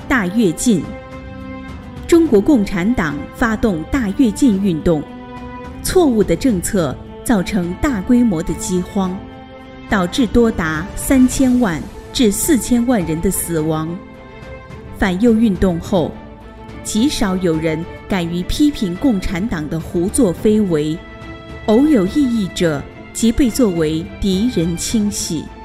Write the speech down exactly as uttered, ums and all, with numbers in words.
大跃进。中国共产党发动大跃进运动，错误的政策造成大规模的饥荒，导致多达三千万至四千万人的死亡。反右运动后，极少有人敢于批评共产党的胡作非为，偶有异议者即被作为敌人清洗。